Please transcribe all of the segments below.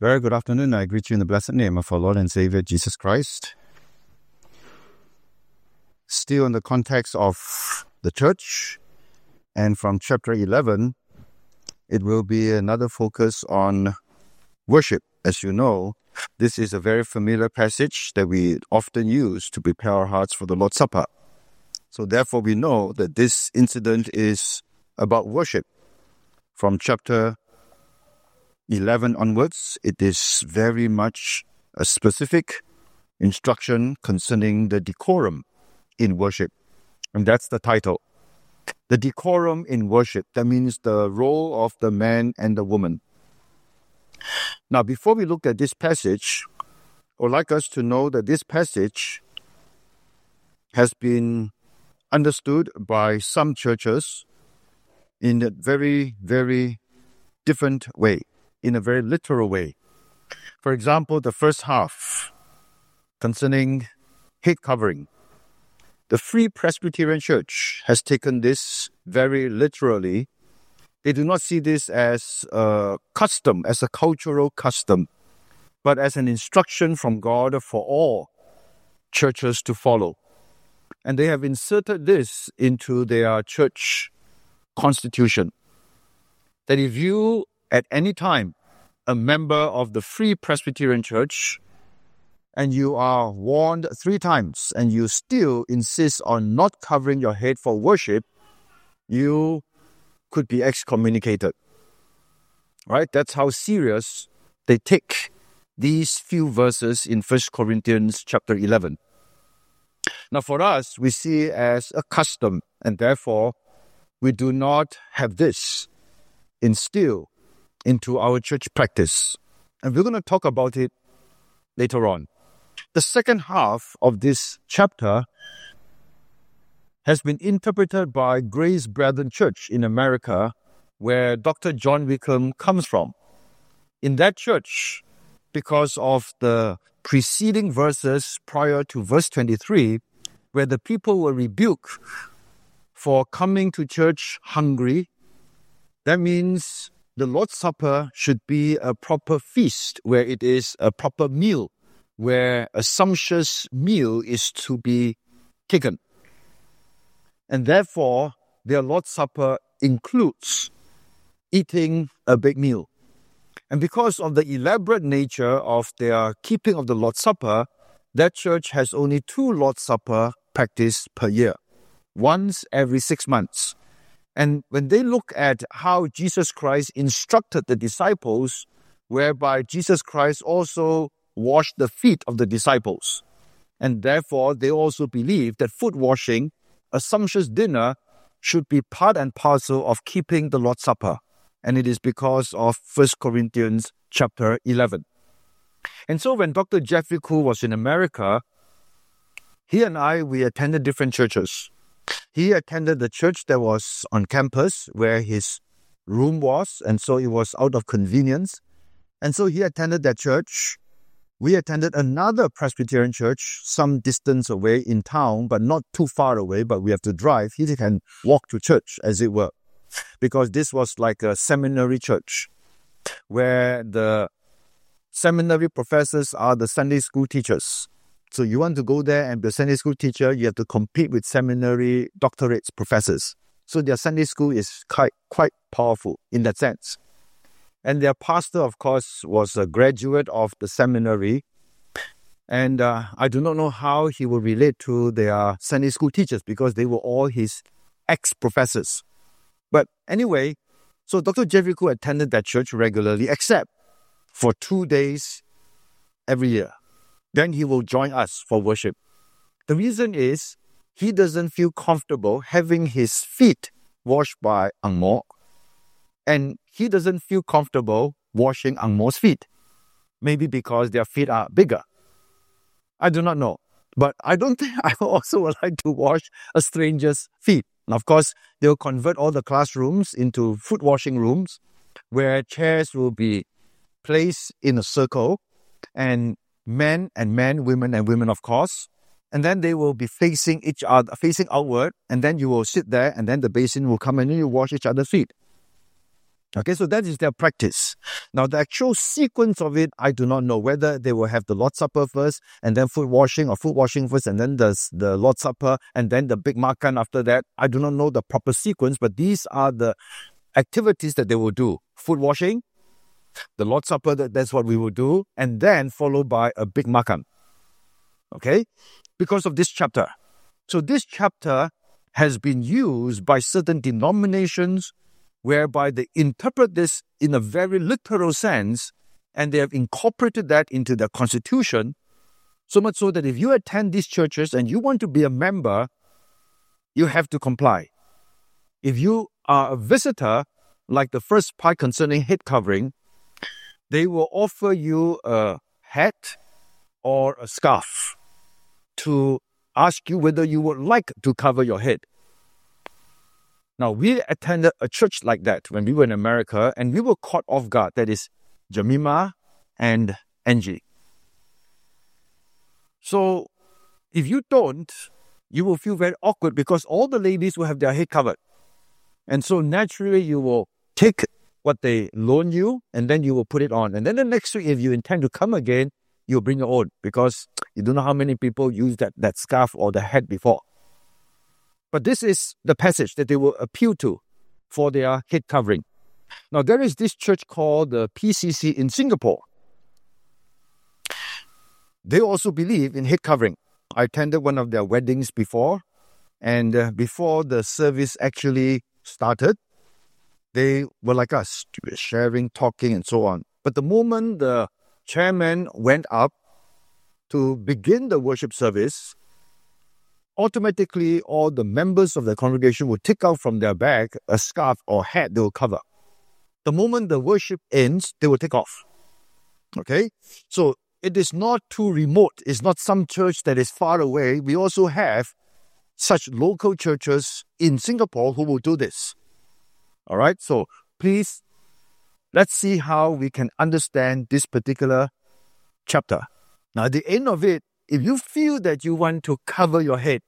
Very good afternoon. I greet you in the blessed name of our Lord and Savior, Jesus Christ. Still in the context of the church, and from chapter 11, it will be another focus on worship. As you know, this is a very familiar passage that we often use to prepare our hearts for the Lord's Supper. So therefore, we know that this incident is about worship. From chapter 11 onwards, it is very much a specific instruction concerning the decorum in worship. And that's the title. The decorum in worship. That means the role of the man and the woman. Now, before we look at this passage, I would like us to know that this passage has been understood by some churches in a very, very different way, in a very literal way. For example, the first half concerning head covering. The Free Presbyterian Church has taken this very literally. They do not see this as a custom, as a cultural custom, but as an instruction from God for all churches to follow. And they have inserted this into their church constitution. That if you, at any time, a member of the Free Presbyterian Church, and you are warned 3 times, and you still insist on not covering your head for worship, you could be excommunicated. Right? That's how serious they take these few verses in 1 Corinthians chapter 11. Now for us, we see it as a custom, and therefore we do not have this instilled into our church practice. And we're going to talk about it later on. The second half of this chapter has been interpreted by Grace Brethren Church in America, where Dr. John Wickham comes from. In that church, because of the preceding verses prior to verse 23, where the people were rebuked for coming to church hungry, that means the Lord's Supper should be a proper feast, where it is a proper meal, where a sumptuous meal is to be taken. And therefore, their Lord's Supper includes eating a big meal. And because of the elaborate nature of their keeping of the Lord's Supper, that church has only 2 Lord's Supper practiced per year, once every 6 months. And when they look at how Jesus Christ instructed the disciples, whereby Jesus Christ also washed the feet of the disciples, and therefore they also believe that foot washing, a sumptuous dinner, should be part and parcel of keeping the Lord's Supper. And it is because of 1 Corinthians chapter 11. And so when Dr. Jeffrey Kuh was in America, he and we attended different churches. He attended the church that was on campus where his room was, and so it was out of convenience. And so he attended that church. We attended another Presbyterian church some distance away in town, but not too far away, but we have to drive. He can walk to church, as it were, because this was like a seminary church where the seminary professors are the Sunday school teachers. So you want to go there and be a Sunday school teacher, you have to compete with seminary doctorate professors. So their Sunday school is quite powerful in that sense. And their pastor, of course, was a graduate of the seminary. And I do not know how he will relate to their Sunday school teachers, because they were all his ex-professors. But anyway, so Dr. Jeffrey Kuh attended that church regularly, except for 2 days every year. Then he will join us for worship. The reason is he doesn't feel comfortable having his feet washed by Ang Mo, and he doesn't feel comfortable washing Ang Mo's feet. Maybe because their feet are bigger. I do not know. But I don't think I also would like to wash a stranger's feet. And of course, they'll convert all the classrooms into foot washing rooms, where chairs will be placed in a circle, and men and men, women and women, of course. And then they will be facing each other, facing outward, and then you will sit there, and then the basin will come and then you wash each other's feet. Okay, so that is their practice. Now, the actual sequence of it, I do not know whether they will have the Lord's Supper first and then foot washing, or foot washing first and then the Lord's Supper and then the big makan after that. I do not know the proper sequence, but these are the activities that they will do. Foot washing, the Lord's Supper, that's what we will do, and then followed by a big makan. Okay, because of this chapter. So this chapter has been used by certain denominations whereby they interpret this in a very literal sense, and they have incorporated that into their constitution, so much so that if you attend these churches and you want to be a member, you have to comply. If you are a visitor, like the first part concerning head covering, they will offer you a hat or a scarf to ask you whether you would like to cover your head. Now, we attended a church like that when we were in America, and we were caught off guard. That is Jemima and Angie. So, if you don't, you will feel very awkward because all the ladies will have their head covered. And so, naturally, you will take what they loan you, and then you will put it on. And then the next week, if you intend to come again, you'll bring your own because you don't know how many people use that scarf or the hat before. But this is the passage that they will appeal to for their head covering. Now, there is this church called the PCC in Singapore. They also believe in head covering. I attended one of their weddings before, and before the service actually started, they were like us, sharing, talking, and so on. But the moment the chairman went up to begin the worship service, automatically all the members of the congregation would take out from their bag a scarf or hat they will cover. The moment the worship ends, they will take off. Okay? So it is not too remote. It's not some church that is far away. We also have such local churches in Singapore who will do this. All right? So please, let's see how we can understand this particular chapter. Now, at the end of it, if you feel that you want to cover your head,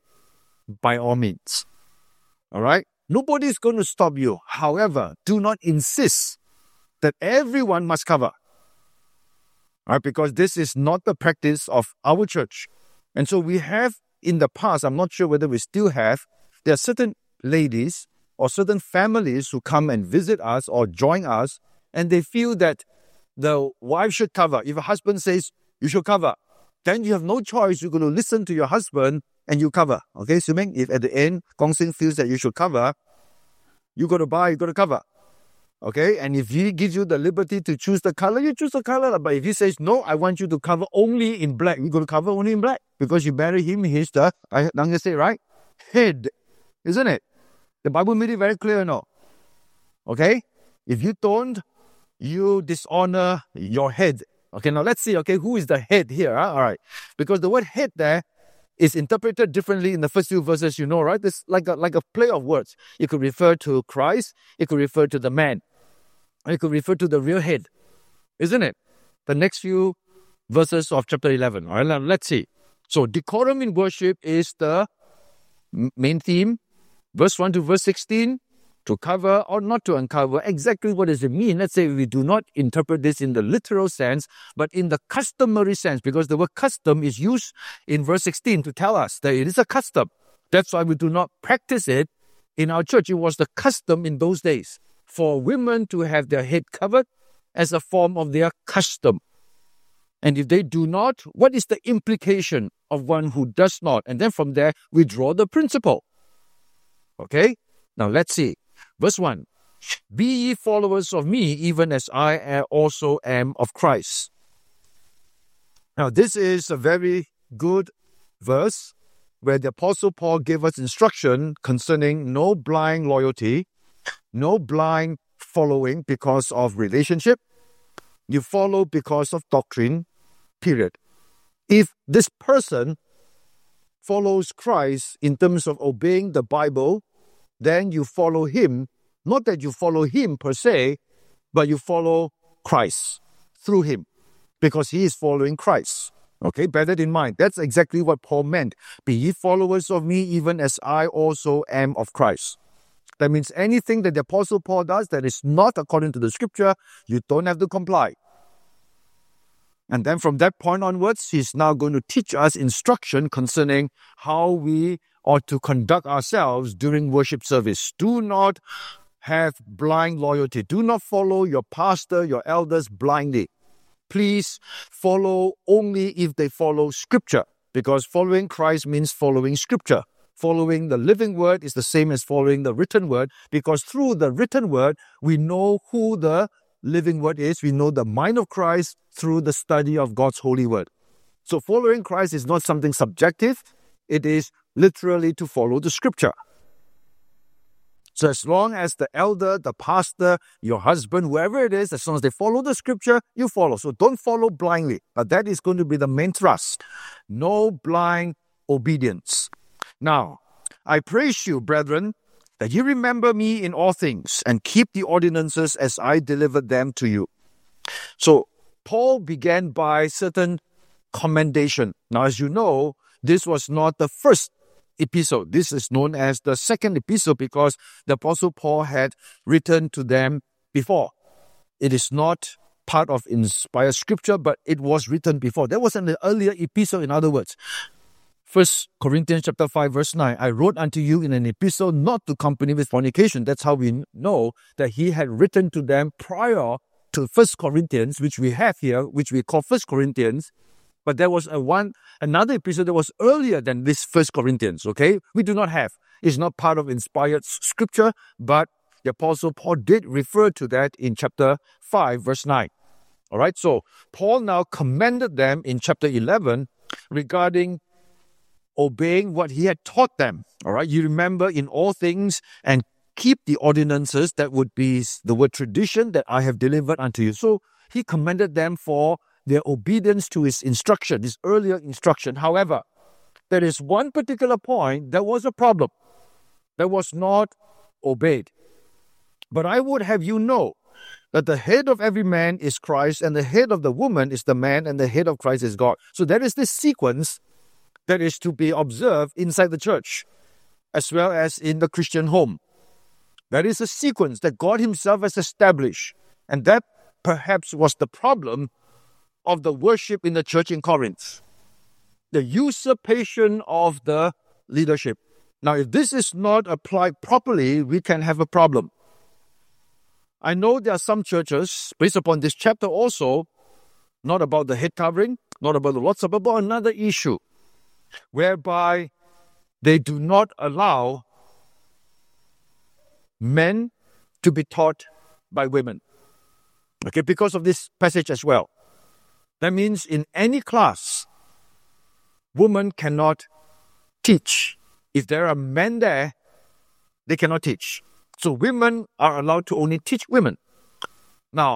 by all means. All right? Nobody is going to stop you. However, do not insist that everyone must cover. All right? Because this is not the practice of our church. And so we have in the past, I'm not sure whether we still have, there are certain ladies or certain families who come and visit us or join us, and they feel that the wife should cover. If a husband says, you should cover, then you have no choice. You're going to listen to your husband and you cover. Okay, assuming if at the end, Gong Sing feels that you should cover, you got to buy, you got to cover. Okay, and if he gives you the liberty to choose the color, you choose the color. But if he says, no, I want you to cover only in black, you're going to cover only in black. Because you marry him, he's the, I'm going to say, right? Head. Isn't it? The Bible made it very clear, no? Okay? If you don't, you dishonor your head. Okay, now let's see, okay, who is the head here? Huh? All right. Because the word head there is interpreted differently in the first few verses, you know, right? It's like a play of words. It could refer to Christ. It could refer to the man. It could refer to the real head. Isn't it? The next few verses of chapter 11. All right, now let's see. So, decorum in worship is the main theme. Verse 1 to verse 16. To cover or not to uncover. Exactly what does it mean? Let's say we do not interpret this in the literal sense, but in the customary sense, because the word custom is used in verse 16 to tell us that it is a custom. That's why we do not practice it in our church. It was the custom in those days for women to have their head covered as a form of their custom. And if they do not, what is the implication of one who does not? And then from there, we draw the principle. Okay? Now let's see. Verse 1, be ye followers of me, even as I also am of Christ. Now, this is a very good verse where the Apostle Paul gave us instruction concerning no blind loyalty, no blind following because of relationship. You follow because of doctrine, period. If this person follows Christ in terms of obeying the Bible, then you follow him. Not that you follow him per se, but you follow Christ through him because he is following Christ. Okay, bear that in mind. That's exactly what Paul meant. Be ye followers of me, even as I also am of Christ. That means anything that the Apostle Paul does that is not according to the scripture, you don't have to comply. And then from that point onwards, he's now going to teach us instruction concerning how we ought to conduct ourselves during worship service. Do not have blind loyalty. Do not follow your pastor, your elders blindly. Please follow only if they follow scripture, because following Christ means following scripture. Following the living word is the same as following the written word, because through the written word, we know who the living word is. We know the mind of Christ through the study of God's holy word. So following Christ is not something subjective. It is literally to follow the scripture. So as long as the elder, the pastor, your husband, whoever it is, as long as they follow the scripture, you follow. So don't follow blindly. But that is going to be the main thrust. No blind obedience. Now, I praise you, brethren, that you remember me in all things and keep the ordinances as I delivered them to you. So Paul began by certain commendation. Now, as you know, this was not the first epistle. This is known as the second epistle because the Apostle Paul had written to them before. It is not part of inspired scripture, but it was written before. There was an earlier epistle, in other words. 1 Corinthians chapter 5 verse 9, I wrote unto you in an epistle not to company with fornication. That's how we know that he had written to them prior to 1 Corinthians, which we have here, which we call 1 Corinthians. But there was another epistle that was earlier than this 1 Corinthians, okay? We do not have. It's not part of inspired scripture, but the Apostle Paul did refer to that in chapter 5 verse 9. All right, so Paul now commended them in chapter 11 regarding obeying what he had taught them. All right, you remember in all things and keep the ordinances, that would be the word tradition that I have delivered unto you. So he commended them for their obedience to his instruction, his earlier instruction. However, there is one particular point that was a problem, that was not obeyed. But I would have you know that the head of every man is Christ, and the head of the woman is the man, and the head of Christ is God. So there is this sequence that is to be observed inside the church, as well as in the Christian home. That is a sequence that God himself has established. And that perhaps was the problem of the worship in the church in Corinth. The usurpation of the leadership. Now, if this is not applied properly, we can have a problem. I know there are some churches, based upon this chapter also, not about the head covering, not about the Lord's Supper, but another issue, whereby they do not allow men to be taught by women. Okay, because of this passage as well. That means in any class, women cannot teach. If there are men there, they cannot teach. So women are allowed to only teach women. Now,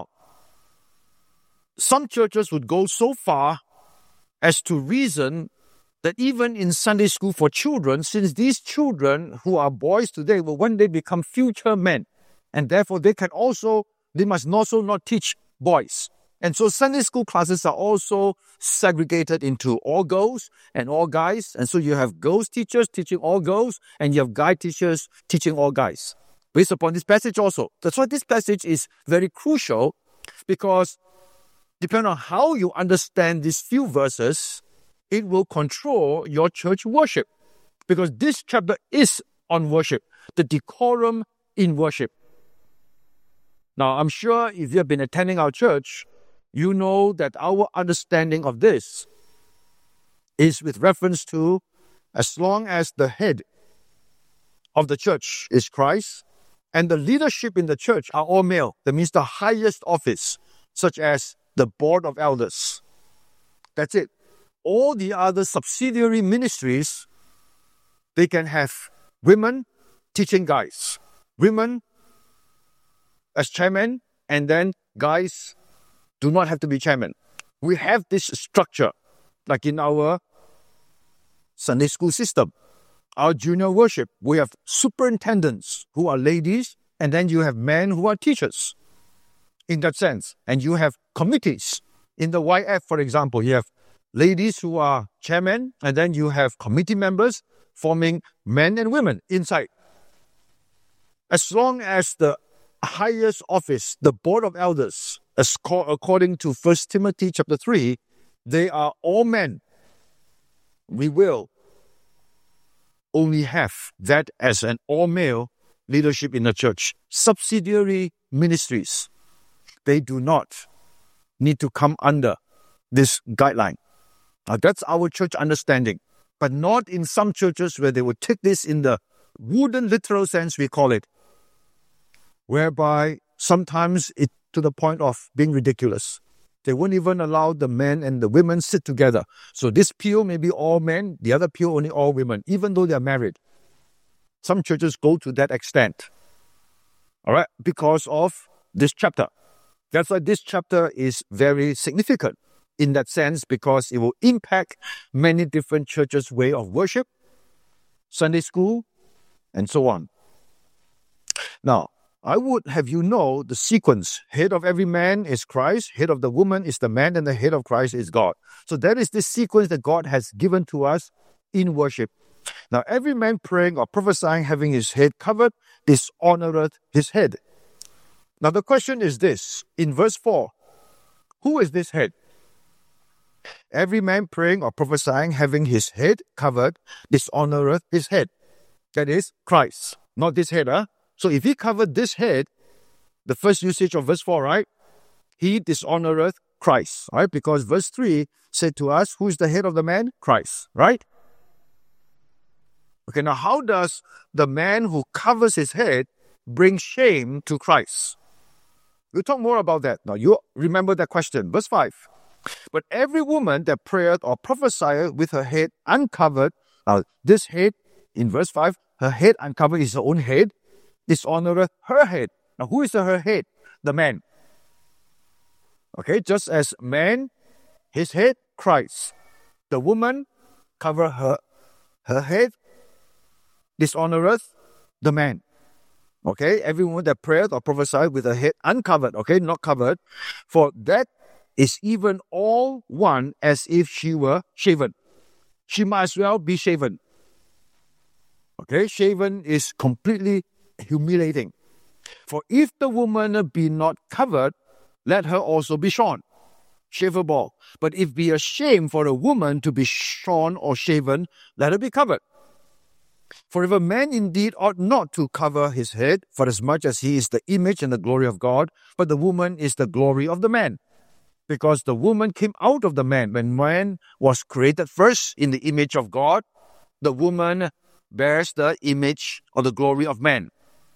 some churches would go so far as to reason that even in Sunday school for children, since these children who are boys today will one day become future men, and therefore they must also not teach boys. And so Sunday school classes are also segregated into all girls and all guys. And so you have girls teachers teaching all girls, and you have guy teachers teaching all guys. Based upon this passage also. That's why this passage is very crucial, because depending on how you understand these few verses, it will control your church worship. Because this chapter is on worship, the decorum in worship. Now, I'm sure if you have been attending our church, you know that our understanding of this is with reference to, as long as the head of the church is Christ, and the leadership in the church are all male, that means the highest office, such as the board of elders. That's it. All the other subsidiary ministries, they can have women teaching guys, women as chairman, and then guys do not have to be chairman. We have this structure, like in our Sunday school system. Our junior worship, we have superintendents who are ladies, and then you have men who are teachers. In that sense. And you have committees. In the YF, for example, you have ladies who are chairmen, and then you have committee members forming men and women inside. As long as the highest office, the board of elders, according to 1 Timothy chapter 3, they are all men. We will only have that as an all-male leadership in the church. Subsidiary ministries, they do not need to come under this guideline. Now, that's our church understanding, but not in some churches where they would take this in the wooden literal sense, we call it, whereby sometimes it to the point of being ridiculous. They won't even allow the men and the women sit together. So this pew may be all men, the other pew only all women, even though they're married. Some churches go to that extent. All right, because of this chapter. That's why this chapter is very significant in that sense, because it will impact many different churches' way of worship, Sunday school, and so on. Now, I would have you know the sequence. Head of every man is Christ, head of the woman is the man, and the head of Christ is God. So that is the sequence that God has given to us in worship. Now, every man praying or prophesying having his head covered dishonoreth his head. Now, the question is this, in verse 4, who is this head? Every man praying or prophesying having his head covered dishonoreth his head. That is Christ, not this head. So if he covered this head, the first usage of verse 4, right? He dishonoreth Christ, right? Because verse 3 said to us, who is the head of the man? Christ, right? Okay, now how does the man who covers his head bring shame to Christ? We'll talk more about that. Now you remember that question. Verse 5. But every woman that prayeth or prophesieth with her head uncovered, now this head, in verse 5, her head uncovered is her own head, dishonoreth her head. Now who is her head? The man. Okay, just as man, his head, Christ. The woman cover her head, dishonoreth the man. Okay, every woman that prayeth or prophesieth with her head uncovered, okay, not covered, for that is even all one as if she were shaven. She might as well be shaven. Okay, shaven is completely humiliating. For if the woman be not covered, let her also be shorn, shaveable. But if be a shame for a woman to be shorn or shaven, let her be covered. For if a man indeed ought not to cover his head, for as much as he is the image and the glory of God, but the woman is the glory of the man. Because the woman came out of the man. When man was created first in the image of God, the woman bears the image or the glory of man.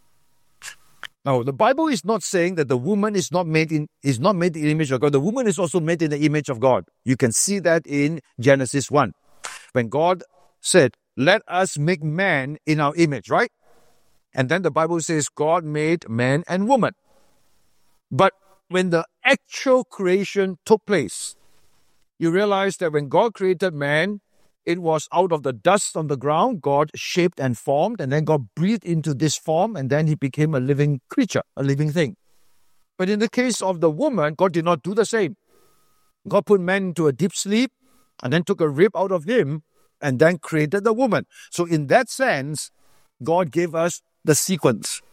Now, the Bible is not saying that the woman is not made in the image of God. The woman is also made in the image of God. You can see that in Genesis 1. When God said, let us make man in our image, right? And then the Bible says God made man and woman. But when the actual creation took place, you realize that when God created man, it was out of the dust on the ground. God shaped and formed, and then God breathed into this form, and then he became a living creature, a living thing. But in the case of the woman, God did not do the same. God put man into a deep sleep, and then took a rib out of him, and then created the woman. So in that sense, God gave us the sequence.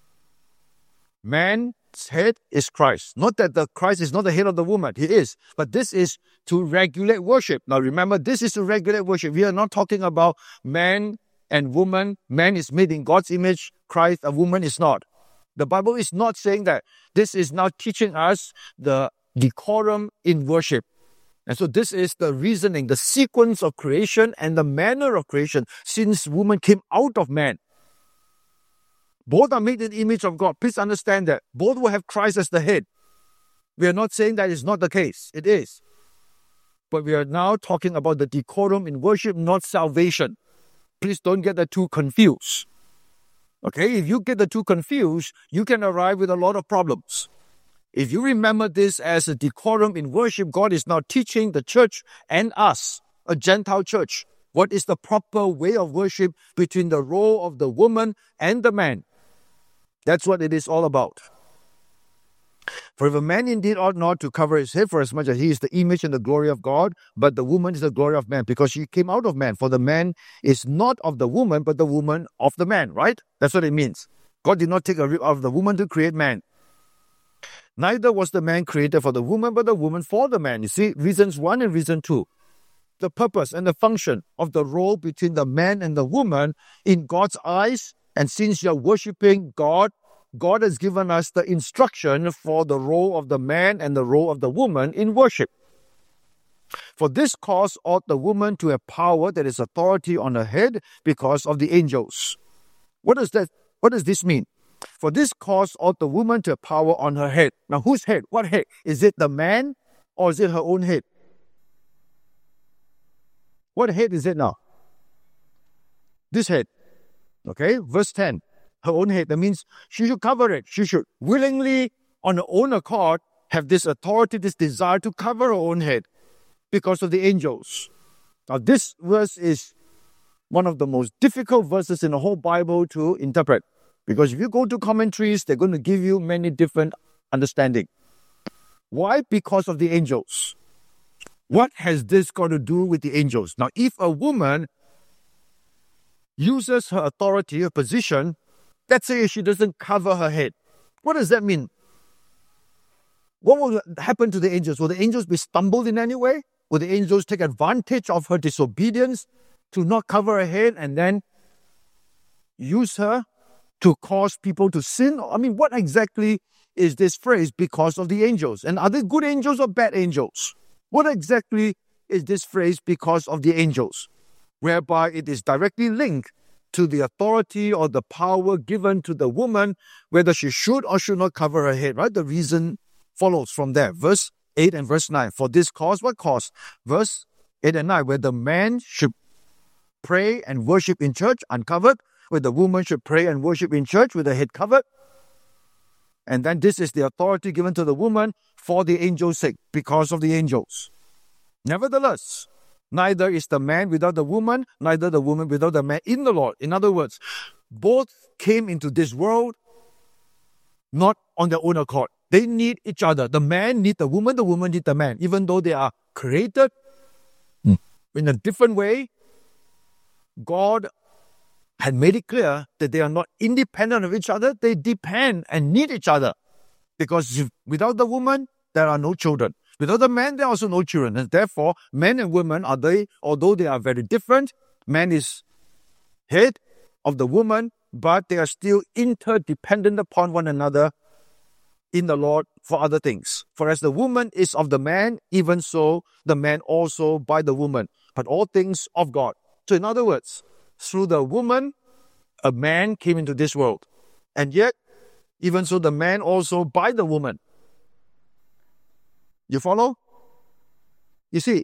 Man's head is Christ. Not that the Christ is not the head of the woman. He is. But this is to regulate worship. Now remember, this is to regulate worship. We are not talking about man and woman. Man is made in God's image. Christ, a woman, is not. The Bible is not saying that. This is now teaching us the decorum in worship. And so this is the reasoning, the sequence of creation and the manner of creation since woman came out of man. Both are made in the image of God. Please understand that. Both will have Christ as the head. We are not saying that is not the case. It is. But we are now talking about the decorum in worship, not salvation. Please don't get the two confused. Okay, if you get the two confused, you can arrive with a lot of problems. If you remember this as a decorum in worship, God is now teaching the church and us, a Gentile church, what is the proper way of worship between the role of the woman and the man. That's what it is all about. For if a man indeed ought not to cover his head, for as much as he is the image and the glory of God, but the woman is the glory of man, because she came out of man. For the man is not of the woman, but the woman of the man, right? That's what it means. God did not take a rib out of the woman to create man. Neither was the man created for the woman, but the woman for the man. You see, reasons 1 and reason 2. The purpose and the function of the role between the man and the woman in God's eyes. And since you're worshipping God, God has given us the instruction for the role of the man and the role of the woman in worship. For this cause ought the woman to have power, that is authority on her head, because of the angels. What does this mean? For this cause ought the woman to have power on her head. Now, whose head? What head? Is it the man or is it her own head? What head is it now? This head. Okay, verse 10. Her own head. That means she should cover it. She should willingly, on her own accord, have this authority, this desire to cover her own head because of the angels. Now, this verse is one of the most difficult verses in the whole Bible to interpret. Because if you go to commentaries, they're going to give you many different understanding. Why? Because of the angels. What has this got to do with the angels? Now, if a woman uses her authority, her position, let's say she doesn't cover her head, what does that mean? What will happen to the angels? Will the angels be stumbled in any way? Will the angels take advantage of her disobedience to not cover her head and then use her to cause people to sin? I mean, what exactly is this phrase, because of the angels? And are they good angels or bad angels? What exactly is this phrase, because of the angels? Whereby it is directly linked to the authority or the power given to the woman, whether she should or should not cover her head, right? The reason follows from there. Verse 8 and verse 9. For this cause, what cause? Verse 8 and 9, where the man should pray and worship in church uncovered, where the woman should pray and worship in church with her head covered. And then this is the authority given to the woman for the angel's sake, because of the angels. Nevertheless, neither is the man without the woman, neither the woman without the man in the Lord. In other words, both came into this world not on their own accord. They need each other. The man needs the woman needs the man. Even though they are created in a different way, God had made it clear that they are not independent of each other. They depend and need each other. Because without the woman, there are no children. Without the man, there are also no children. And therefore, men and women, although they are very different, man is head of the woman, but they are still interdependent upon one another in the Lord for other things. For as the woman is of the man, even so the man also by the woman. But all things of God. So in other words, through the woman, a man came into this world. And yet, even so, the man also by the woman. You follow? You see,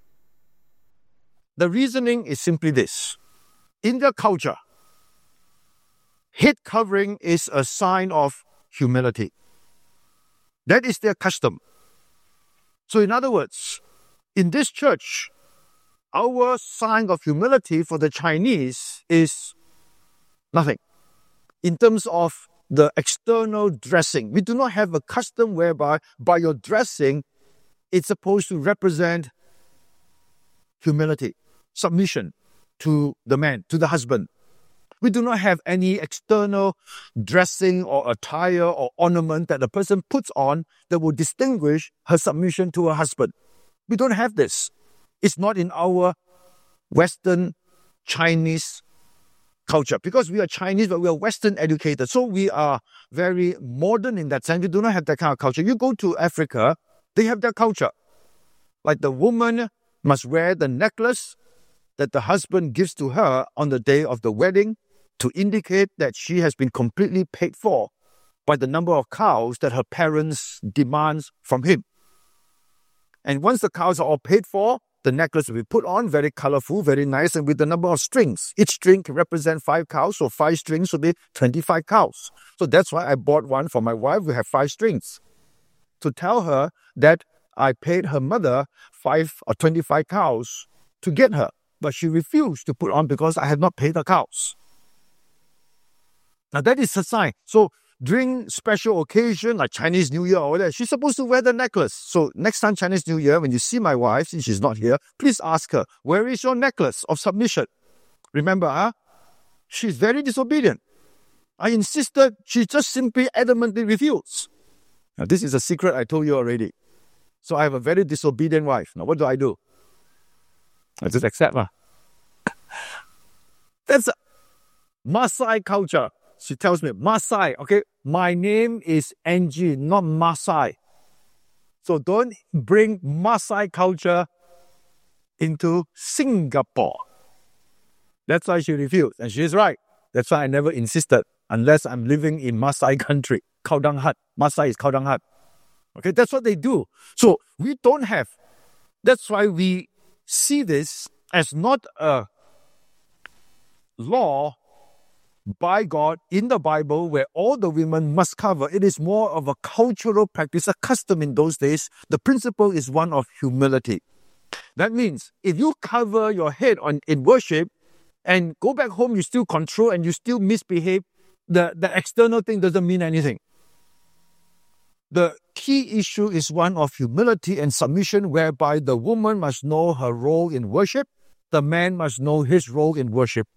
the reasoning is simply this. In their culture, head covering is a sign of humility. That is their custom. So in other words, in this church, our sign of humility for the Chinese is nothing. In terms of the external dressing, we do not have a custom whereby by your dressing, it's supposed to represent humility, submission to the man, to the husband. We do not have any external dressing or attire or ornament that a person puts on that will distinguish her submission to her husband. We don't have this. It's not in our Western Chinese culture. Because we are Chinese, but we are Western educated. So we are very modern in that sense. We do not have that kind of culture. You go to Africa, they have their culture. Like the woman must wear the necklace that the husband gives to her on the day of the wedding to indicate that she has been completely paid for by the number of cows that her parents demands from him. And once the cows are all paid for, the necklace will be put on, very colorful, very nice, and with the number of strings. Each string can represent 5 cows, so 5 strings will be 25 cows. So that's why I bought one for my wife. We have 5 strings. To tell her that I paid her mother 5 or 25 cows to get her. But she refused to put on because I had not paid the cows. Now that is a sign. So during special occasion like Chinese New Year or whatever, she's supposed to wear the necklace. So next time Chinese New Year, when you see my wife, since she's not here, please ask her, where is your necklace of submission? Remember, she's very disobedient. I insisted. She just simply adamantly refused. Now, this is a secret I told you already. So I have a very disobedient wife. Now, what do? I just accept her. That's a Maasai culture. She tells me, Maasai, okay? My name is Angie, not Maasai. So don't bring Maasai culture into Singapore. That's why she refused. And she's right. That's why I never insisted unless I'm living in Maasai country. Khao Dang Hat. Maasai is Khao Dang Hat. Okay, that's what they do. So we don't have. That's why we see this as not a law by God in the Bible where all the women must cover. It is more of a cultural practice, a custom in those days. The principle is one of humility. That means if you cover your head in worship and go back home, you still control and you still misbehave, the external thing doesn't mean anything. The key issue is one of humility and submission, whereby the woman must know her role in worship, the man must know his role in worship.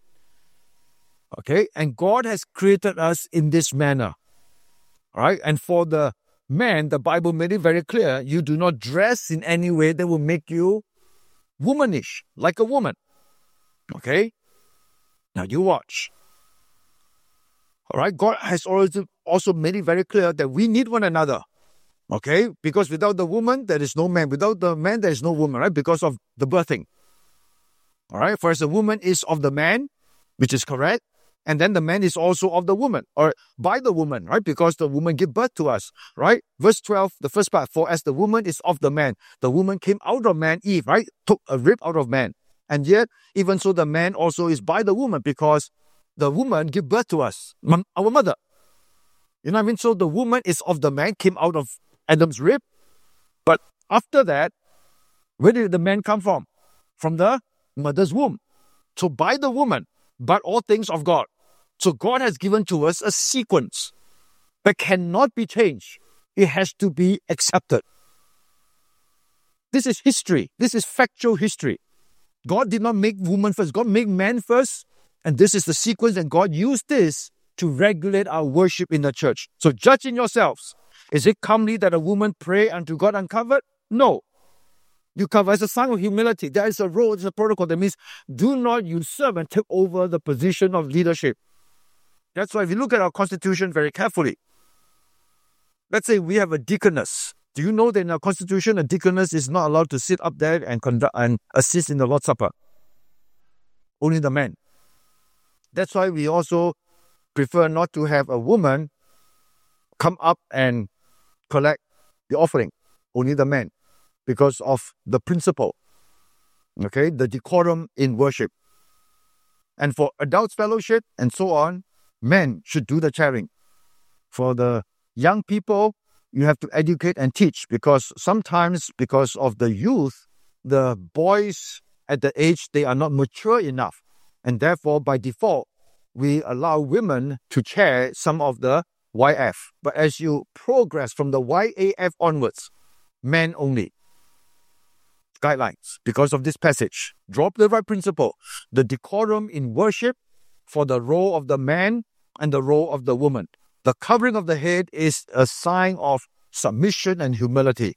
Okay, and God has created us in this manner. All right, and for the man, the Bible made it very clear, you do not dress in any way that will make you womanish, like a woman. Okay, now you watch. All right, God has also made it very clear that we need one another. Okay, because without the woman, there is no man. Without the man, there is no woman, right? Because of the birthing. All right, for as the woman is of the man, which is correct, and then the man is also of the woman, or by the woman, right? Because the woman gave birth to us, right? Verse 12, the first part, for as the woman is of the man, the woman came out of man, Eve, right? Took a rib out of man. And yet, even so, the man also is by the woman because the woman gave birth to us, our mother. You know what I mean? So the woman is of the man, came out of Adam's rib. But after that, where did the man come from? From the mother's womb. So by the woman, but all things of God. So God has given to us a sequence that cannot be changed. It has to be accepted. This is history. This is factual history. God did not make woman first. God made man first. And this is the sequence, and God used this to regulate our worship in the church. So judge in yourselves. Is it comely that a woman pray unto God uncovered? No. You cover as a sign of humility. There is a rule, there's a protocol that means do not usurp and take over the position of leadership. That's why if you look at our constitution very carefully, let's say we have a deaconess. Do you know that in our constitution, a deaconess is not allowed to sit up there and conduct and assist in the Lord's Supper? Only the men. That's why we also prefer not to have a woman come up and collect the offering. Only the men. Because of the principle, okay, the decorum in worship. And for adults fellowship and so on, men should do the chairing. For the young people, you have to educate and teach, because sometimes because of the youth, the boys at the age, they are not mature enough. And therefore, by default, we allow women to chair some of the YF. But as you progress from the YAF onwards, men only. Guidelines because of this passage. Drop the right principle. The decorum in worship for the role of the man and the role of the woman. The covering of the head is a sign of submission and humility.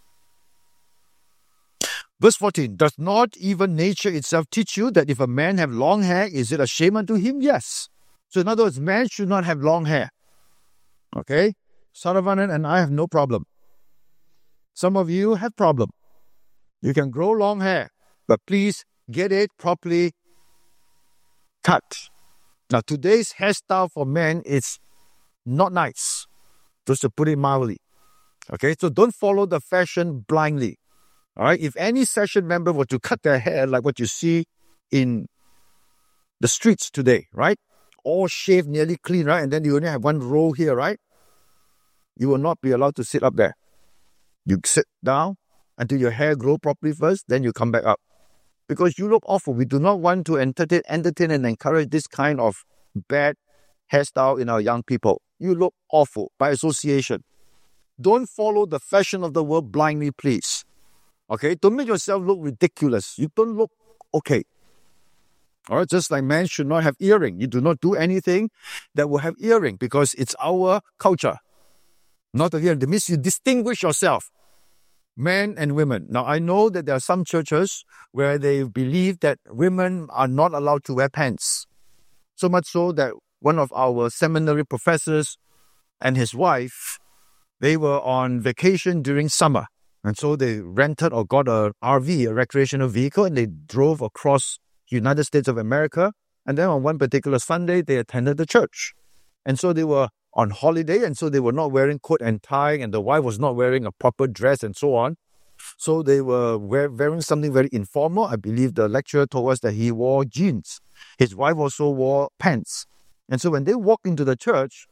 Verse 14, does not even nature itself teach you that if a man have long hair, is it a shame unto him? Yes. So in other words, man should not have long hair. Okay? Saravanan and I have no problem. Some of you have problem. You can grow long hair, but please get it properly cut. Now, today's hairstyle for men is not nice, just to put it mildly. Okay, so don't follow the fashion blindly. All right, if any session member were to cut their hair like what you see in the streets today, right? All shaved, nearly clean, right? And then you only have one row here, right? You will not be allowed to sit up there. You sit down until your hair grow properly first, then you come back up. Because you look awful. We do not want to entertain and encourage this kind of bad hairstyle in our young people. You look awful by association. Don't follow the fashion of the world blindly, please. Okay? Don't make yourself look ridiculous. You don't look okay. All right, just like man should not have earring. You do not do anything that will have earring because it's our culture. Not a earring. That means you distinguish yourself, men and women. Now, I know that there are some churches where they believe that women are not allowed to wear pants. So much so that one of our seminary professors and his wife, they were on vacation during summer. And so they rented or got a RV, a recreational vehicle, and they drove across United States of America. And then on one particular Sunday, they attended the church. And so they were on holiday, and so they were not wearing coat and tie, and the wife was not wearing a proper dress and so on. So they were wearing something very informal. I believe the lecturer told us that he wore jeans. His wife also wore pants. And so when they walked into the church,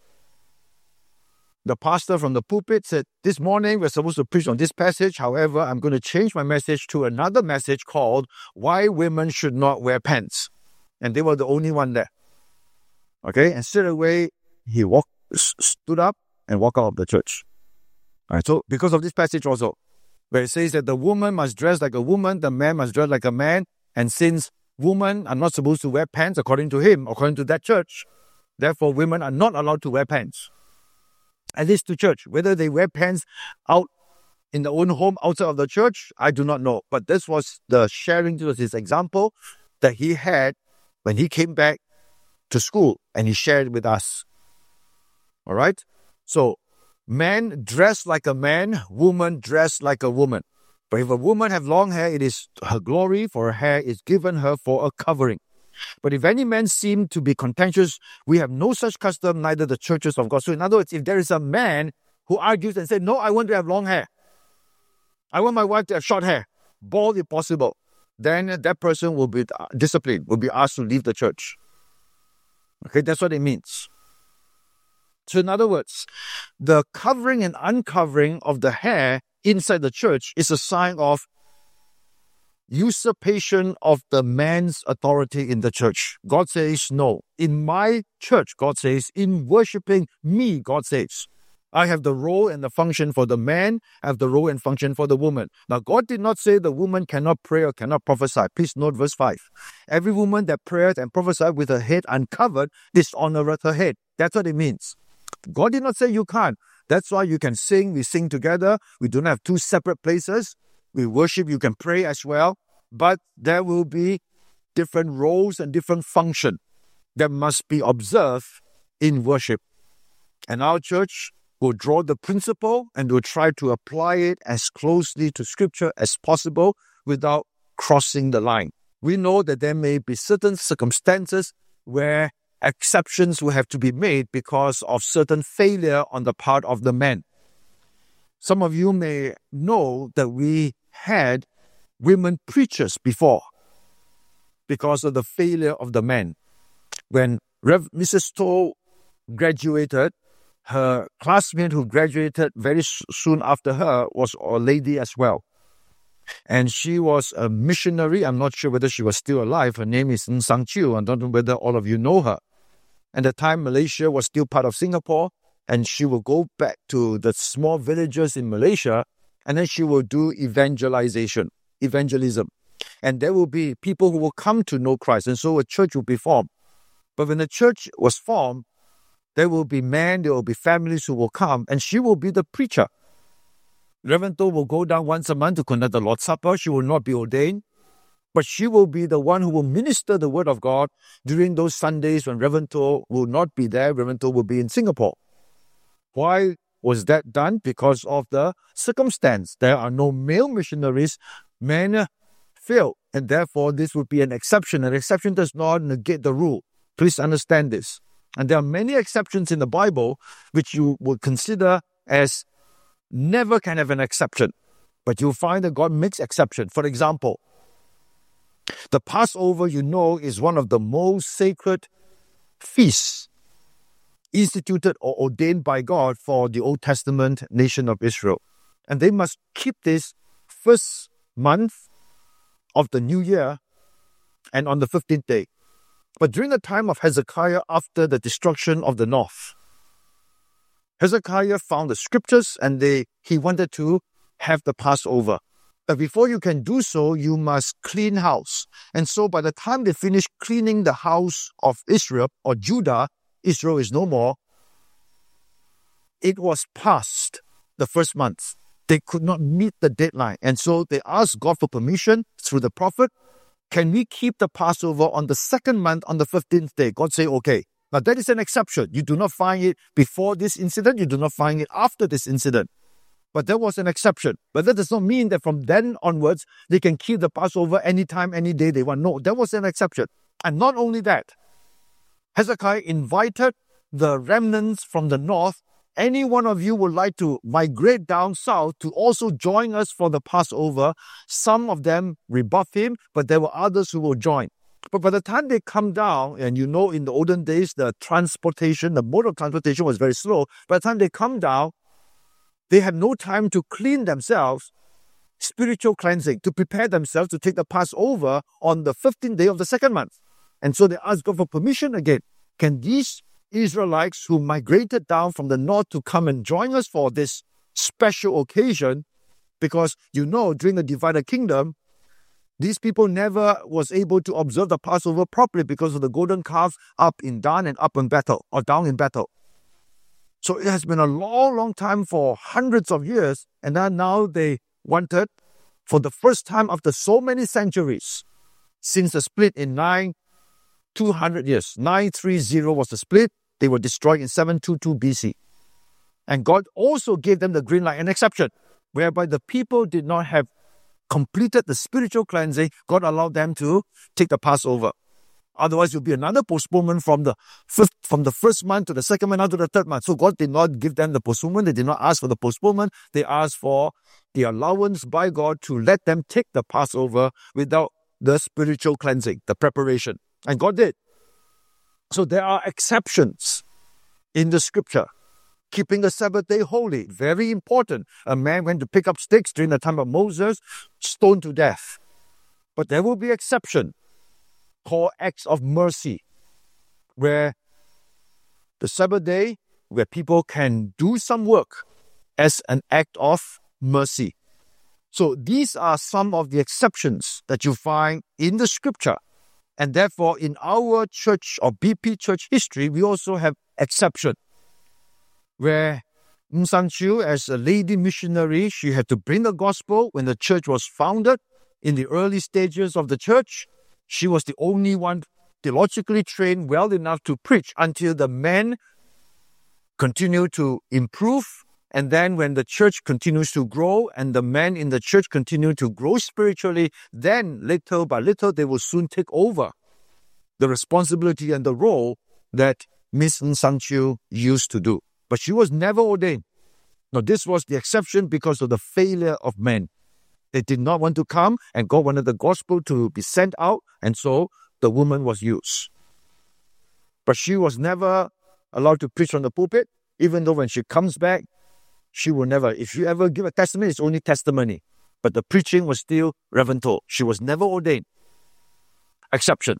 the pastor from the pulpit said, this morning we're supposed to preach on this passage. However, I'm going to change my message to another message called Why Women Should Not Wear Pants. And they were the only one there. Okay, and straight away, he stood up and walked out of the church. All right, so because of this passage also, where it says that the woman must dress like a woman, the man must dress like a man, and since women are not supposed to wear pants according to him, according to that church, therefore women are not allowed to wear pants. At least to church. Whether they wear pants out in their own home, outside of the church, I do not know. But this was the sharing, this was his example that he had when he came back to school and he shared with us. All right? So, man dress like a man, woman dress like a woman. But if a woman have long hair, it is her glory, for her hair is given her for a covering. But if any man seem to be contentious, we have no such custom, neither the churches of God. So in other words, if there is a man who argues and says, no, I want to have long hair. I want my wife to have short hair, bald if possible. Then that person will be disciplined, will be asked to leave the church. Okay, that's what it means. So in other words, the covering and uncovering of the hair inside the church is a sign of usurpation of the man's authority in the church. God says, no. In my church, God says, in worshiping me, God says, I have the role and the function for the man, I have the role and function for the woman. Now, God did not say the woman cannot pray or cannot prophesy. Please note verse 5. Every woman that prayeth and prophesied with her head uncovered dishonoreth her head. That's what it means. God did not say you can't. That's why you can sing, we sing together. We don't have two separate places. We worship, you can pray as well. But there will be different roles and different functions that must be observed in worship. And our church will draw the principle and will try to apply it as closely to Scripture as possible without crossing the line. We know that there may be certain circumstances where exceptions will have to be made because of certain failure on the part of the man. Some of you may know that we had women preachers before because of the failure of the men. When Mrs. Toh graduated, her classmate who graduated very soon after her was a lady as well. And she was a missionary. I'm not sure whether she was still alive. Her name is Ng Sang Chiu. I don't know whether all of you know her. At the time, Malaysia was still part of Singapore, and she will go back to the small villages in Malaysia, and then she will do evangelism. And there will be people who will come to know Christ, and so a church will be formed. But when the church was formed, there will be men, there will be families who will come, and she will be the preacher. Reverend Toh will go down once a month to conduct the Lord's Supper. She will not be ordained, but she will be the one who will minister the Word of God during those Sundays when Reverend Toh will not be there. Reverend Toh will be in Singapore. Why was that done? Because of the circumstance. There are no male missionaries. Men fail, and therefore this would be an exception. An exception does not negate the rule. Please understand this. And there are many exceptions in the Bible which you would consider as never can have an exception. But you'll find that God makes exception. For example, the Passover, is one of the most sacred feasts instituted or ordained by God for the Old Testament nation of Israel. And they must keep this first month of the new year and on the 15th day. But during the time of Hezekiah, after the destruction of the north, Hezekiah found the scriptures and he wanted to have the Passover. But before you can do so, you must clean house. And so by the time they finish cleaning the house of Israel or Judah, Israel is no more. It was past the first month. They could not meet the deadline. And so they asked God for permission through the prophet. Can we keep the Passover on the second month on the 15th day? God said, okay. Now that is an exception. You do not find it before this incident. You do not find it after this incident. But there was an exception. But that does not mean that from then onwards, they can keep the Passover anytime, any day they want. No, there was an exception. And not only that, Hezekiah invited the remnants from the north. Any one of you would like to migrate down south to also join us for the Passover. Some of them rebuffed him, but there were others who will join. But by the time they come down, and you know in the olden days, the mode of transportation was very slow. By the time they come down, they have no time to clean themselves, spiritual cleansing, to prepare themselves to take the Passover on the 15th day of the second month. And so they ask God for permission again. Can these Israelites who migrated down from the north to come and join us for this special occasion? Because you know, during the divided kingdom, these people never was able to observe the Passover properly because of the golden calf up in Dan and up in Bethel, or down in Bethel. So it has been a long, long time for hundreds of years, and then now they wanted, for the first time after so many centuries, since the split in 200 years, 930 was the split, they were destroyed in 722 BC. And God also gave them the green light, an exception, whereby the people did not have completed the spiritual cleansing. God allowed them to take the Passover. Otherwise, it will be another postponement from the first month to the second month to the third month. So God did not give them the postponement. They did not ask for the postponement. They asked for the allowance by God to let them take the Passover without the spiritual cleansing, the preparation. And God did. So there are exceptions in the scripture. Keeping the Sabbath day holy, very important. A man went to pick up sticks during the time of Moses, stoned to death. But there will be exception, called acts of mercy, where the Sabbath day, where people can do some work as an act of mercy. So these are some of the exceptions that you find in the scripture. And therefore, in our church or BP church history, we also have exception, where Aung San Suu Kyi, as a lady missionary, she had to bring the gospel when the church was founded. In the early stages of the church, she was the only one theologically trained well enough to preach until the men continue to improve. And then when the church continues to grow and the men in the church continue to grow spiritually, then little by little, they will soon take over the responsibility and the role that Miss Aung San Suu Kyi used to do. But she was never ordained. Now, this was the exception because of the failure of men. They did not want to come, and God wanted the gospel to be sent out, and so the woman was used. But she was never allowed to preach on the pulpit, even though when she comes back, she will never. If you ever give a testimony, it's only testimony. But the preaching was still Reverend Toh. She was never ordained. Exception.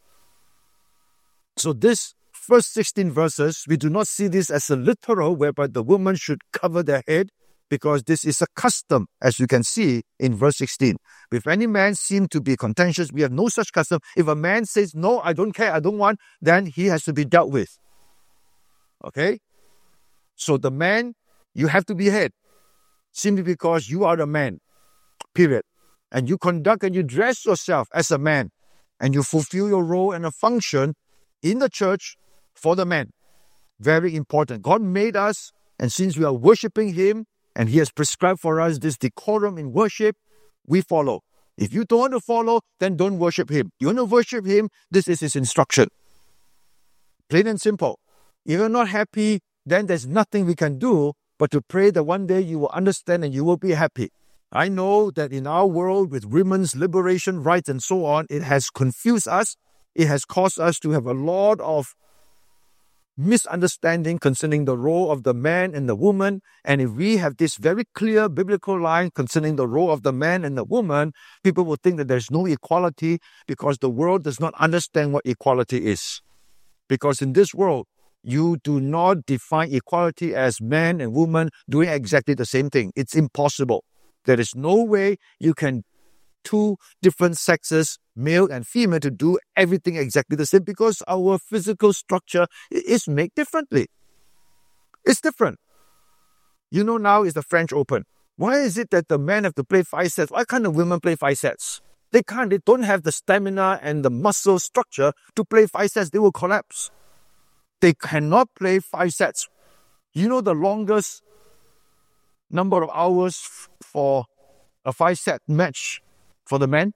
So this first 16 verses, we do not see this as a literal whereby the woman should cover their head, because this is a custom, as you can see in verse 16. If any man seem to be contentious, we have no such custom. If a man says, no, I don't care, I don't want, then he has to be dealt with. Okay? So the man, you have to be head, simply because you are a man, period. And you conduct and you dress yourself as a man, and you fulfill your role and a function in the church for the man. Very important. God made us, and since we are worshiping Him, and He has prescribed for us this decorum in worship, we follow. If you don't want to follow, then don't worship Him. You want to worship Him, this is His instruction. Plain and simple. If you're not happy, then there's nothing we can do but to pray that one day you will understand and you will be happy. I know that in our world with women's liberation rights and so on, it has confused us. It has caused us to have a lot of misunderstanding concerning the role of the man and the woman. And if we have this very clear biblical line concerning the role of the man and the woman, people will think that there's no equality because the world does not understand what equality is. Because in this world, you do not define equality as man and woman doing exactly the same thing. It's impossible. There is no way you can two different sexes, male and female, to do everything exactly the same because our physical structure is made differently. It's different. You know, now is the French Open. Why is it that the men have to play 5 sets? Why can't the women play 5 sets? They can't. They don't have the stamina and the muscle structure to play 5 sets. They will collapse. They cannot play 5 sets. You know the longest number of hours for a 5-set match for the men?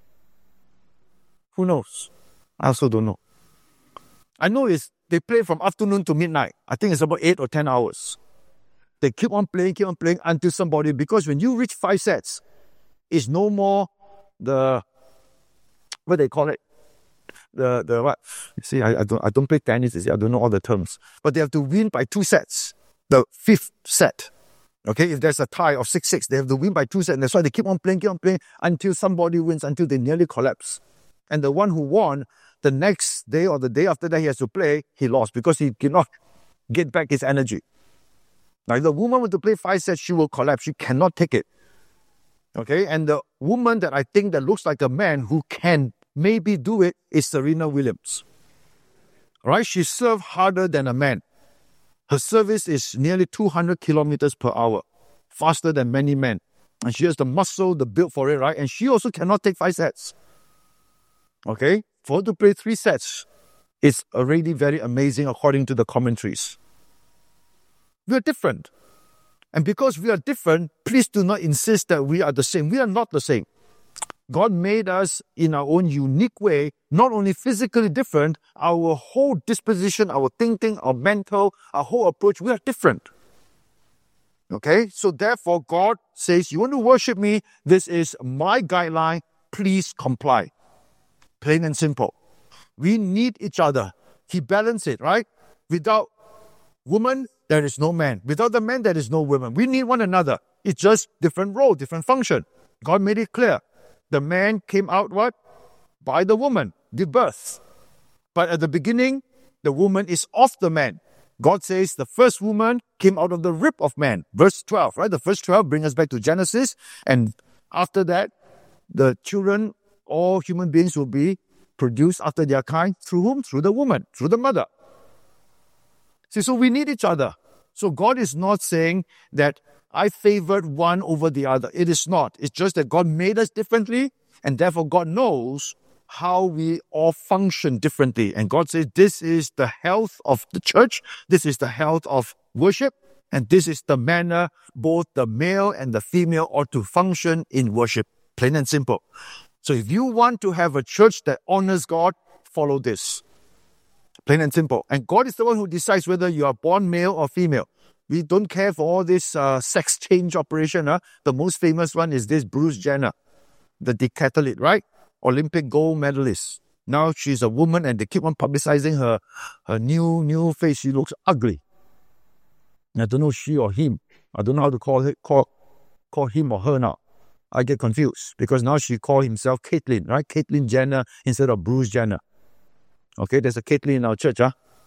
Who knows? I also don't know. I know they play from afternoon to midnight. I think it's about 8 or 10 hours. They keep on playing until somebody, because when you reach 5 sets, it's no more what they call it? The what? You see, I don't play tennis, you see, I don't know all the terms. But they have to win by 2 sets. The 5th set. Okay, if there's a tie of 6-6, they have to win by 2 sets. And that's why they keep on playing until somebody wins, until they nearly collapse. And the one who won, the next day or the day after that he has to play, he lost because he cannot get back his energy. Now, if the woman were to play 5 sets, she will collapse. She cannot take it. Okay, and the woman that I think that looks like a man who can maybe do it is Serena Williams. Right? She serves harder than a man. Her service is nearly 200 kilometers per hour, faster than many men. And she has the muscle, the build for it, right? And she also cannot take 5 sets. Okay? For her to play 3 sets, it's already very amazing according to the commentaries. We are different. And because we are different, please do not insist that we are the same. We are not the same. God made us in our own unique way, not only physically different, our whole disposition, our thinking, our mental, our whole approach, we are different. Okay? So therefore, God says, you want to worship me, this is my guideline, please comply. Plain and simple. We need each other. He balanced it, right? Without woman, there is no man. Without the man, there is no woman. We need one another. It's just different role, different function. God made it clear. The man came out what? By the woman, give birth. But at the beginning, the woman is of the man. God says the first woman came out of the rib of man. Verse 12, right? The first 12 bring us back to Genesis. And after that, the children, all human beings will be produced after their kind. Through whom? Through the woman, through the mother. See, so we need each other. So God is not saying that I favored one over the other. It is not. It's just that God made us differently, and therefore God knows how we all function differently. And God says this is the health of the church, this is the health of worship, and this is the manner both the male and the female ought to function in worship. Plain and simple. So if you want to have a church that honors God, follow this. Plain and simple. And God is the one who decides whether you are born male or female. We don't care for all this sex change operation. The most famous one is this Bruce Jenner, the decathlete, right? Olympic gold medalist. Now she's a woman and they keep on publicizing her new face. She looks ugly. I don't know she or him. I don't know how to call him or her now. I get confused because now she call himself Caitlyn, right? Caitlyn Jenner instead of Bruce Jenner. Okay, there's a Caitlyn in our church,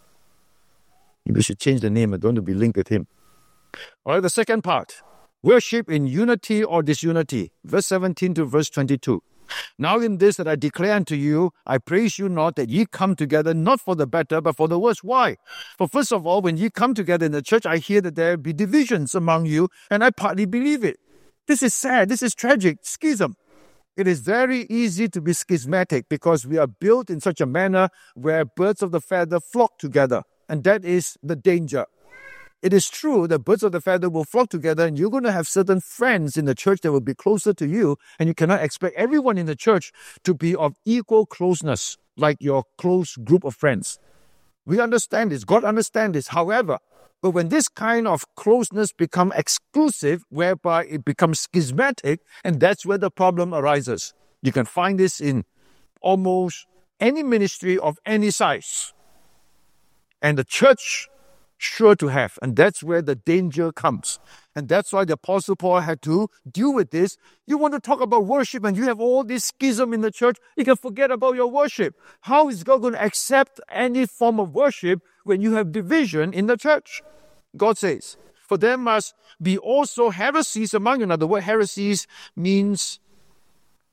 We should change the name. I don't want to be linked with him. All right, the second part. Worship in unity or disunity. Verse 17 to verse 22. Now in this that I declare unto you, I praise you not that ye come together, not for the better, but for the worse. Why? For first of all, when ye come together in the church, I hear that there be divisions among you, and I partly believe it. This is sad. This is tragic. Schism. It is very easy to be schismatic because we are built in such a manner where birds of the feather flock together. And that is the danger. It is true that birds of the feather will flock together and you're going to have certain friends in the church that will be closer to you, and you cannot expect everyone in the church to be of equal closeness like your close group of friends. We understand this. God understands this. However, but when this kind of closeness becomes exclusive, whereby it becomes schismatic, and that's where the problem arises. You can find this in almost any ministry of any size. And the church sure to have. And that's where the danger comes. And that's why the Apostle Paul had to deal with this. You want to talk about worship and you have all this schism in the church, you can forget about your worship. How is God going to accept any form of worship when you have division in the church? God says, for there must be also heresies among you. Now, the word heresies means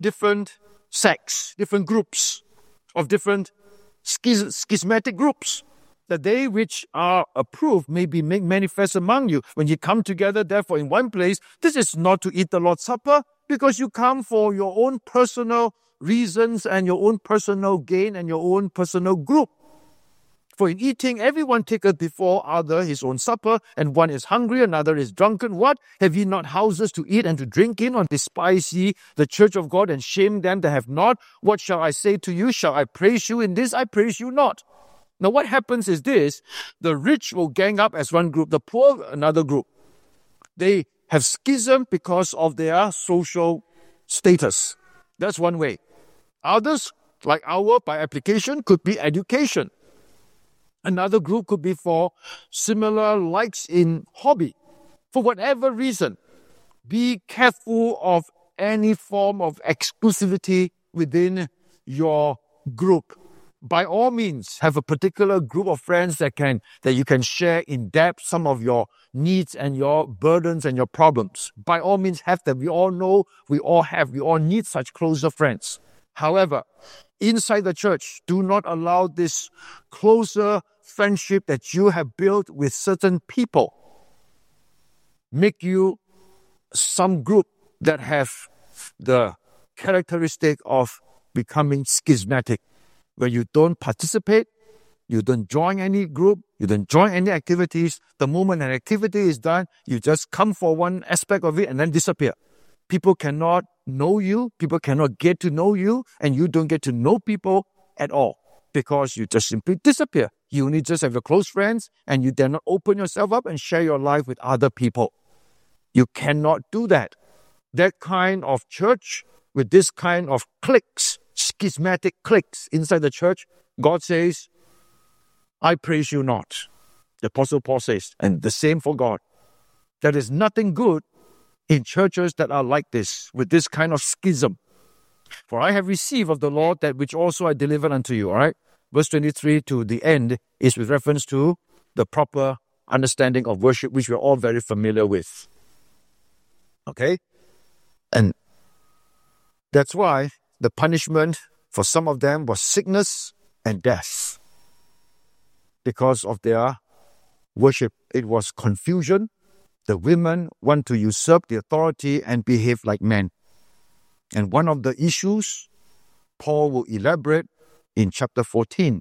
different sects, different groups, of different schismatic groups. The day which are approved may be made manifest among you. When you come together, therefore, in one place, this is not to eat the Lord's Supper, because you come for your own personal reasons and your own personal gain and your own personal group. For in eating, everyone taketh before other his own supper, and one is hungry, another is drunken. What? Have ye not houses to eat and to drink in? Or despise ye the church of God, and shame them that have not? What shall I say to you? Shall I praise you in this? I praise you not. Now what happens is this: the rich will gang up as one group, the poor another group. They have schism because of their social status. That's one way. Others, like our, by application, could be education. Another group could be for similar likes in hobby. For whatever reason, be careful of any form of exclusivity within your group. By all means, have a particular group of friends that you can share in depth some of your needs and your burdens and your problems. By all means, have them. We all know, we all need such closer friends. However, inside the church, do not allow this closer friendship that you have built with certain people make you some group that have the characteristic of becoming schismatic, where you don't participate, you don't join any group, you don't join any activities. The moment an activity is done, you just come for one aspect of it and then disappear. People cannot know you, people cannot get to know you, and you don't get to know people at all because you just simply disappear. You only just have your close friends, and you dare not open yourself up and share your life with other people. You cannot do that. That kind of church with this kind of cliques, schismatic cliques inside the church, God says, I praise you not. The Apostle Paul says, and the same for God. There is nothing good in churches that are like this, with this kind of schism. For I have received of the Lord that which also I delivered unto you. All right? Verse 23 to the end is with reference to the proper understanding of worship, which we're all very familiar with. Okay? And that's why the punishment for some of them was sickness and death. Because of their worship, it was confusion. The women want to usurp the authority and behave like men. And one of the issues Paul will elaborate in chapter 14,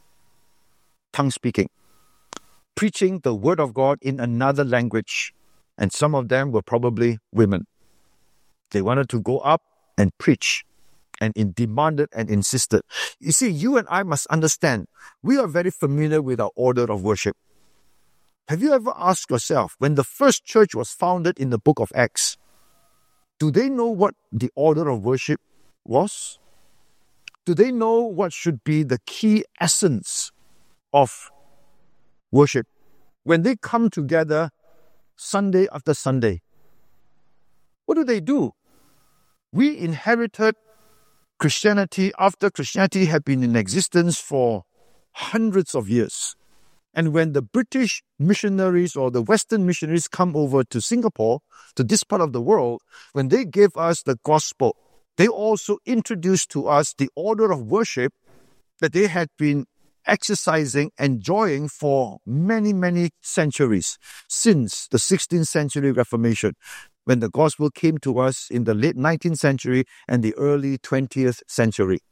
tongue speaking, preaching the word of God in another language. And some of them were probably women. They wanted to go up and preach and demanded and insisted. You see, you and I must understand, we are very familiar with our order of worship. Have you ever asked yourself, when the first church was founded in the book of Acts, do they know what the order of worship was? Do they know what should be the key essence of worship? When they come together Sunday after Sunday, what do? We inherited Christianity after Christianity had been in existence for hundreds of years. And when the British missionaries or the Western missionaries come over to Singapore, to this part of the world, when they gave us the gospel, they also introduced to us the order of worship that they had been exercising, enjoying for many, many centuries, since the 16th century Reformation, when the gospel came to us in the late 19th century and the early 20th century.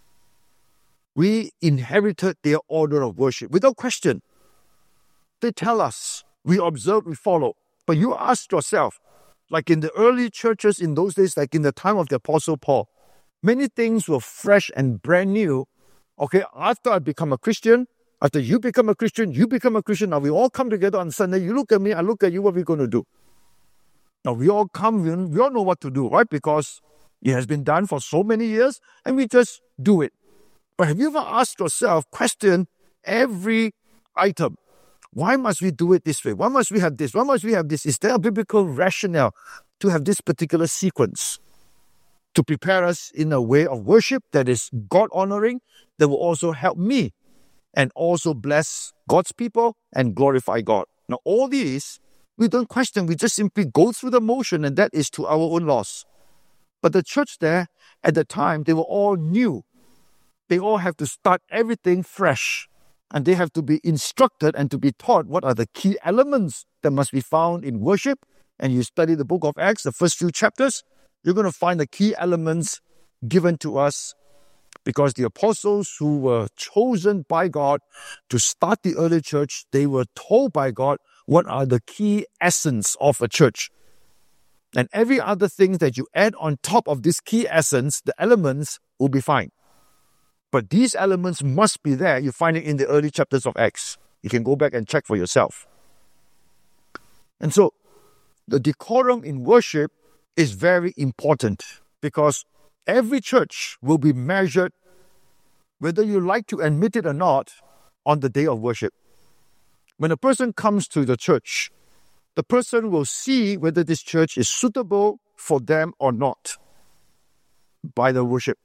We inherited their order of worship without question. They tell us, we observe, we follow. But you ask yourself, like in the early churches in those days, like in the time of the Apostle Paul, many things were fresh and brand new. Okay, after I become a Christian, after you become a Christian, now we all come together on Sunday, you look at me, I look at you, what are we going to do? Now we all come, we all know what to do, right? Because it has been done for so many years, and we just do it. But have you ever asked yourself, question every item? Why must we do it this way? Why must we have this? Why must we have this? Is there a biblical rationale to have this particular sequence to prepare us in a way of worship that is God-honoring, that will also help me and also bless God's people and glorify God? Now, all these, we don't question. We just simply go through the motion, and that is to our own loss. But the church there, at the time, they were all new. They all have to start everything fresh. And they have to be instructed and to be taught what are the key elements that must be found in worship. And you study the book of Acts, the first few chapters, you're going to find the key elements given to us, because the apostles who were chosen by God to start the early church, they were told by God what are the key essence of a church. And every other thing that you add on top of this key essence, the elements, will be fine. But these elements must be there. You find it in the early chapters of Acts. You can go back and check for yourself. And so, the decorum in worship is very important, because every church will be measured, whether you like to admit it or not, on the day of worship. When a person comes to the church, the person will see whether this church is suitable for them or not by the worship.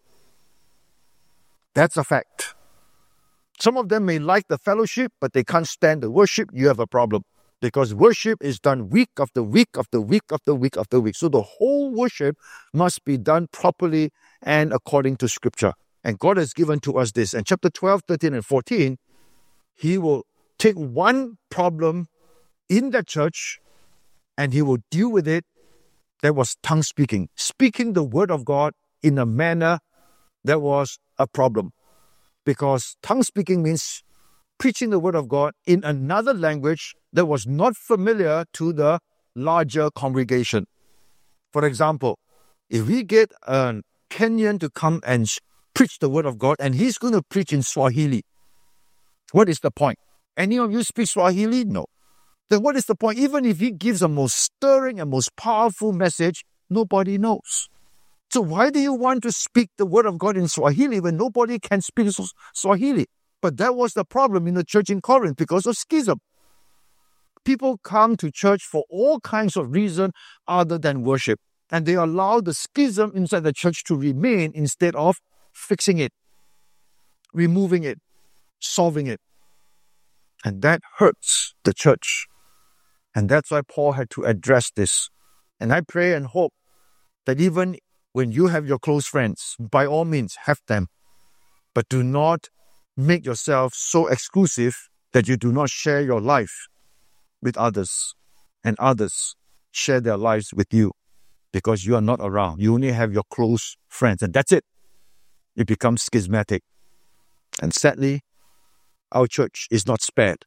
That's a fact. Some of them may like the fellowship, but they can't stand the worship. You have a problem, because worship is done week after week after week after week after week. So the whole worship must be done properly and according to Scripture. And God has given to us this. And chapter 12, 13, and 14, He will take one problem in the church and He will deal with it. That was tongue speaking. Speaking the word of God in a manner that was a problem. Because tongue speaking means preaching the word of God in another language that was not familiar to the larger congregation. For example, if we get a Kenyan to come and preach the word of God, and he's going to preach in Swahili, what is the point? Any of you speak Swahili? No. Then what is the point? Even if he gives a most stirring and most powerful message, nobody knows. So why do you want to speak the word of God in Swahili when nobody can speak Swahili? But that was the problem in the church in Corinth because of schism. People come to church for all kinds of reasons other than worship. And they allow the schism inside the church to remain instead of fixing it, removing it, solving it. And that hurts the church. And that's why Paul had to address this. And I pray and hope that even when you have your close friends, by all means, have them. But do not make yourself so exclusive that you do not share your life with others, and others share their lives with you because you are not around. You only have your close friends, and that's it. It becomes schismatic. And sadly, our church is not spared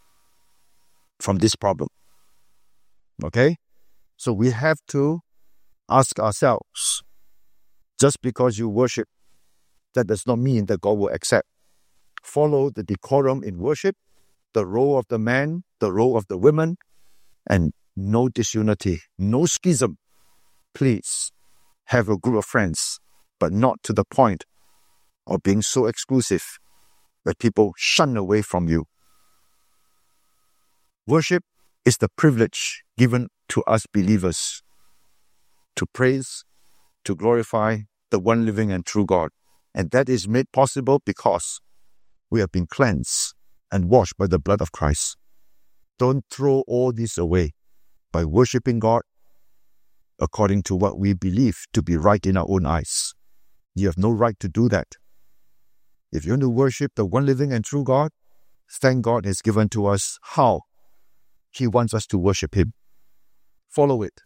from this problem. Okay? So we have to ask ourselves, just because you worship, that does not mean that God will accept. Follow the decorum in worship, the role of the man, the role of the women, and no disunity, no schism. Please have a group of friends, but not to the point of being so exclusive that people shun away from you. Worship is the privilege given to us believers to praise, to glorify the one living and true God. And that is made possible because we have been cleansed and washed by the blood of Christ. Don't throw all this away by worshiping God according to what we believe to be right in our own eyes. You have no right to do that. If you want to worship the one living and true God, thank God has given to us how He wants us to worship Him. Follow it,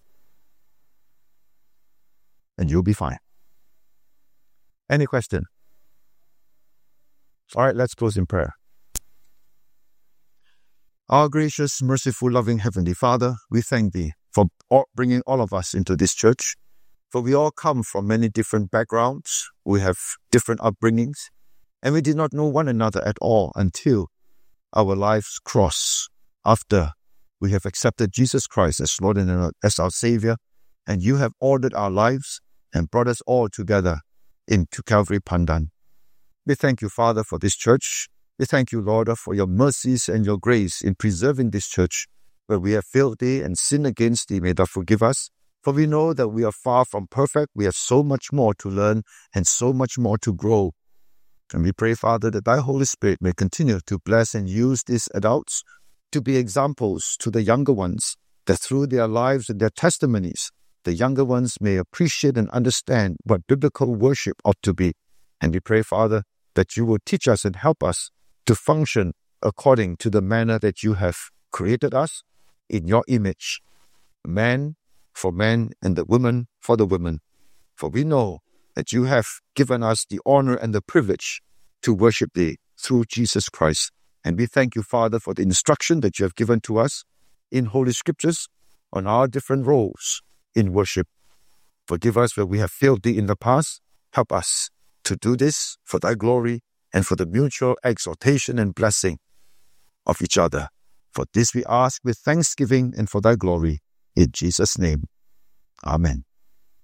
and you'll be fine. Any question? All right, let's close in prayer. Our gracious, merciful, loving Heavenly Father, we thank Thee for bringing all of us into this church, for we all come from many different backgrounds, we have different upbringings, and we did not know one another at all until our lives cross after we have accepted Jesus Christ as Lord and as our Savior, and You have ordered our lives and brought us all together into Calvary Pandan. We thank You, Father, for this church. We thank You, Lord, for Your mercies and Your grace in preserving this church. Where we have failed Thee and sinned against Thee, may Thou forgive us. For we know that we are far from perfect. We have so much more to learn and so much more to grow. And we pray, Father, that Thy Holy Spirit may continue to bless and use these adults to be examples to the younger ones, that through their lives and their testimonies, the younger ones may appreciate and understand what biblical worship ought to be. And we pray, Father, that you will teach us and help us to function according to the manner that you have created us in your image. Man for man and the woman for the woman. For we know that you have given us the honor and the privilege to worship thee through Jesus Christ. And we thank you, Father, for the instruction that you have given to us in Holy Scriptures on our different roles in worship. Forgive us where we have failed thee in the past. Help us to do this for thy glory and for the mutual exhortation and blessing of each other. For this we ask with thanksgiving and for thy glory. In Jesus' name. Amen.